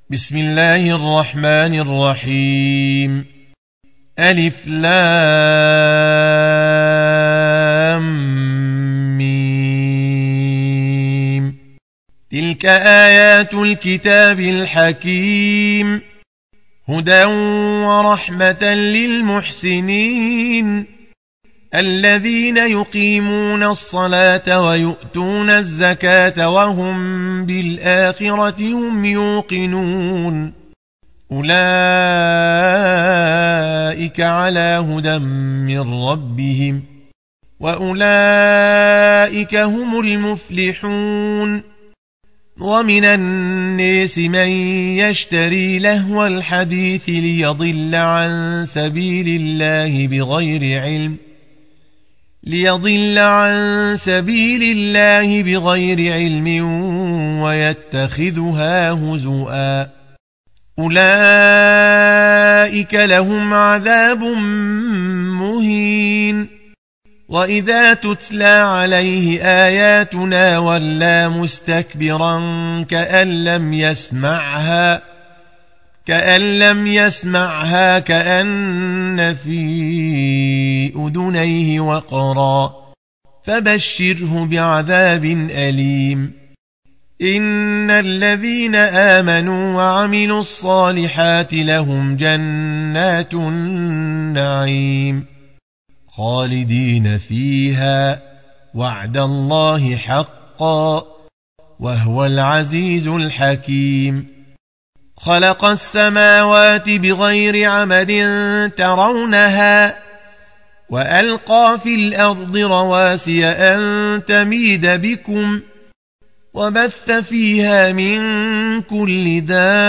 بسم الله الرحمن الرحيم. ألف لام ميم. تلك آيات الكتاب الحكيم، هدى ورحمة للمحسنين الذين يقيمون الصلاة ويؤتون الزكاة وهم بالآخرة هم يوقنون. أولئك على هدى من ربهم وأولئك هم المفلحون. ومن الناس من يشتري لهو الحديث ليضل عن سبيل الله بغير علم ويتخذها هزؤا. أولئك لهم عذاب مهين. وإذا تتلى عليه آياتنا ولى مستكبرا كأن لم يسمعها كأن في أذنيه وقرا، فبشره بعذاب أليم. إن الذين آمنوا وعملوا الصالحات لهم جنات النعيم خالدين فيها، وعد الله حقا، وهو العزيز الحكيم. خلق السماوات بغير عمد ترونها، وألقى في الأرض رواسي أن تميد بكم، وبث فيها من كل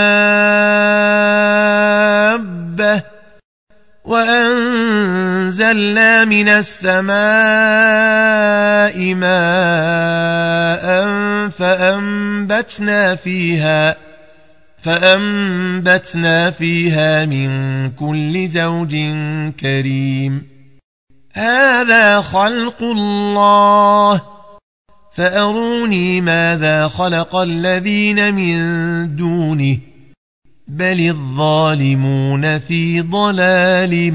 دابة، وأنزلنا من السماء ماء فأنبتنا فيها من كل زوج كريم. هذا خلق الله، فأروني ماذا خلق الذين من دونه، بل الظالمون في ضلال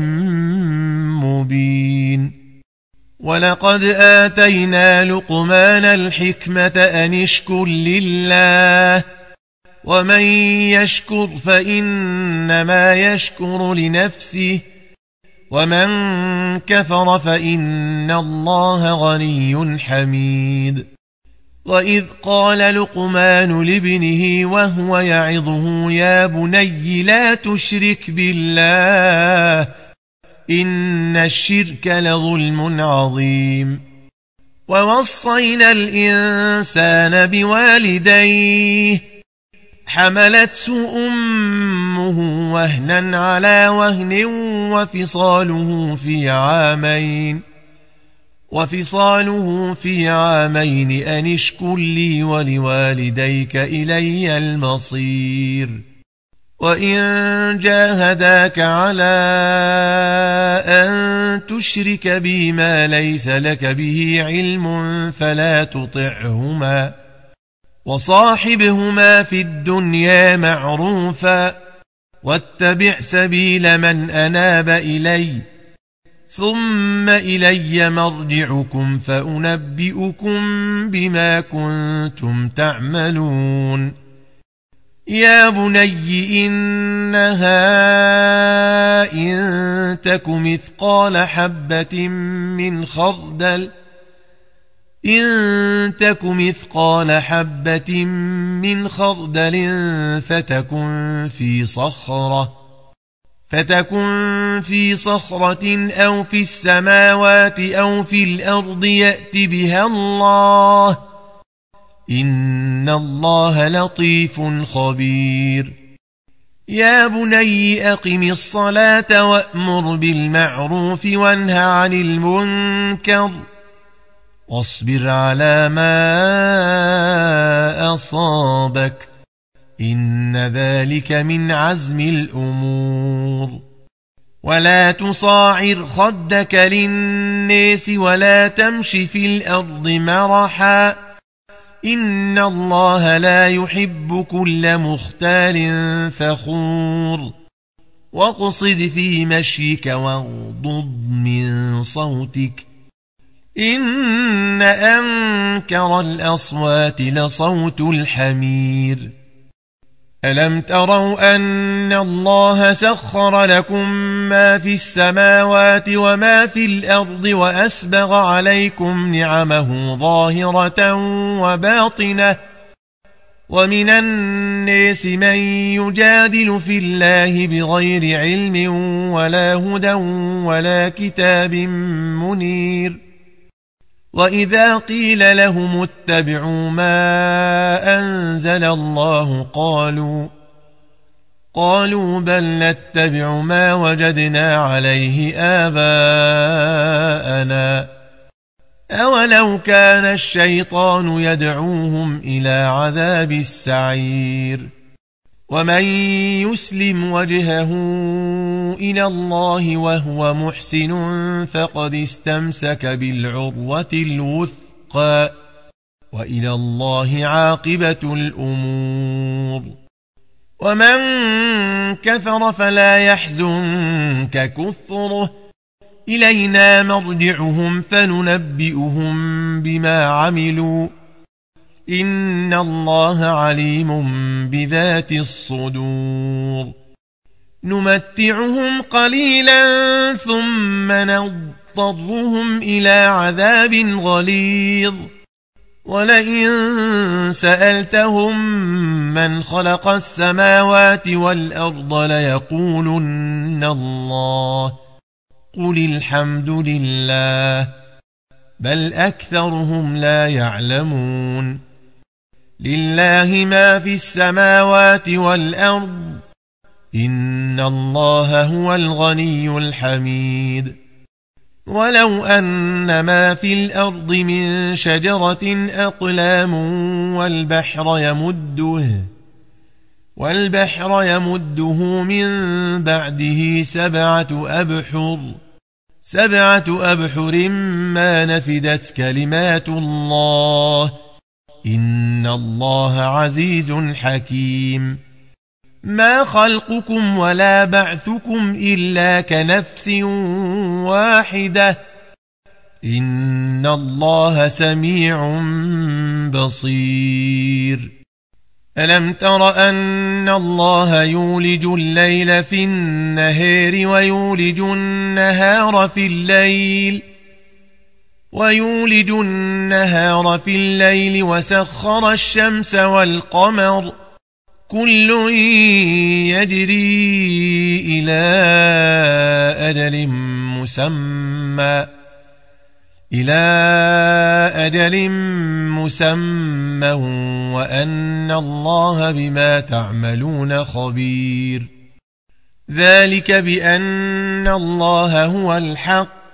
مبين. ولقد آتينا لقمان الحكمة أن اشكر لله، ومن يشكر فإنما يشكر لنفسه، ومن كفر فإن الله غني حميد. وإذ قال لقمان لابنه وهو يعظه يا بني لا تشرك بالله إن الشرك لظلم عظيم. ووصينا الإنسان بوالديه حملته أمه وهنا على وهن وفصاله في عامين أن اشكر لي ولوالديك إلي المصير. وإن جاهداك على أن تشرك بي ما ليس لك به علم فلا تطعهما، وصاحبهما في الدنيا معروفا، واتبع سبيل من أناب إلي، ثم إلي مرجعكم فأنبئكم بما كنتم تعملون. يا بني إنها إن تك مثقال حبة من خردل فتكن في صخرة أو في السماوات أو في الأرض يأت بها الله، إن الله لطيف خبير. يا بني أقم الصلاة وأمر بالمعروف وانه عن المنكر، واصبر على ما أصابك، إن ذلك من عزم الأمور. ولا تصاعر خدك للناس ولا تمش في الأرض مرحا، إن الله لا يحب كل مختال فخور واقصد في مشيك واغضض من صوتك إن أنكر الأصوات لصوت الحمير ألم تروا أن الله سخر لكم ما في السماوات وما في الأرض وأسبغ عليكم نعمه ظاهرة وباطنة ومن الناس من يجادل في الله بغير علم ولا هدى ولا كتاب منير وإذا قيل لهم اتبعوا ما أنزل الله قالوا بل نتبع ما وجدنا عليه آباءنا أولو كان الشيطان يدعوهم إلى عذاب السعير ومن يسلم وجهه إلى الله وهو محسن فقد استمسك بالعروة الوثقى وإلى الله عاقبة الأمور ومن كفر فلا يحزنك كفره إلينا مرجعهم فننبئهم بما عملوا إن الله عليم بذات الصدور نمتعهم قليلا ثم نضطرهم إلى عذاب غليظ ولئن سألتهم من خلق السماوات والأرض ليقولن الله قل الحمد لله بل أكثرهم لا يعلمون لله ما في السماوات والأرض إن الله هو الغني الحميد ولو أن ما في الأرض من شجرة أقلام والبحر يمده من بعده سبعة أبحر ما نفدت كلمات الله إن الله عزيز حكيم ما خلقكم ولا بعثكم إلا كنفس واحدة إن الله سميع بصير ألم تر أن الله يولج الليل في النهار ويولج النهار في الليل وسخر الشمس والقمر كل يجري إلى أجل مسمى وأن الله بما تعملون خبير ذلك بأن الله هو الحق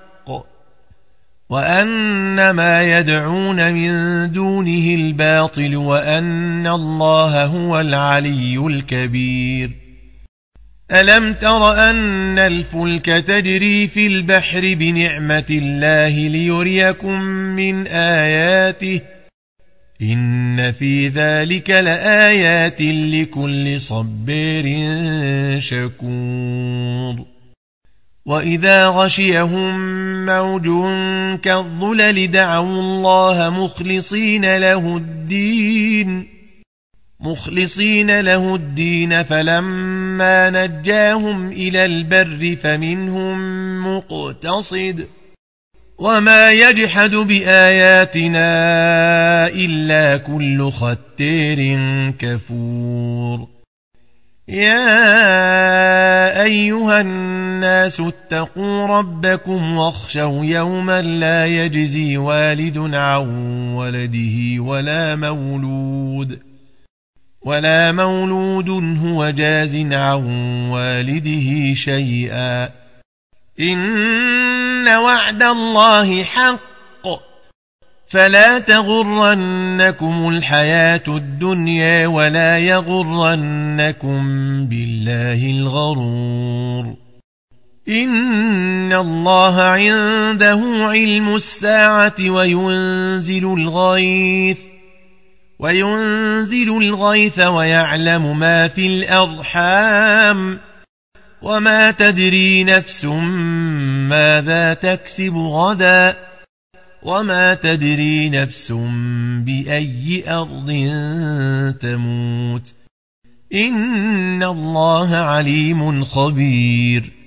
وأن ما يدعون من دونه الباطل وأن الله هو العلي الكبير ألم تر أن الفلك تجري في البحر بنعمة الله ليريكم من آياته إن في ذلك لآيات لكل صبار شكور وإذا غشيهم موج كالظلل دعوا الله مخلصين له الدين فلما نجاهم إلى البر فمنهم مقتصد وما يجحد بآياتنا إلا كل ختار كفور يا أيها الناس اتقوا ربكم واخشوا يوما لا يجزي والد عن ولده ولا مولود هو جاز عن والده شيئا إن وعد الله حق فلا تغرنكم الحياة الدنيا ولا يغرنكم بالله الغرور إن الله عنده علم الساعة وينزل الغيث وينزل الغيث ويعلم ما في الأرحام وما تدري نفس ماذا تكسب غدا وما تدري نفس بأي أرض تموت إن الله عليم خبير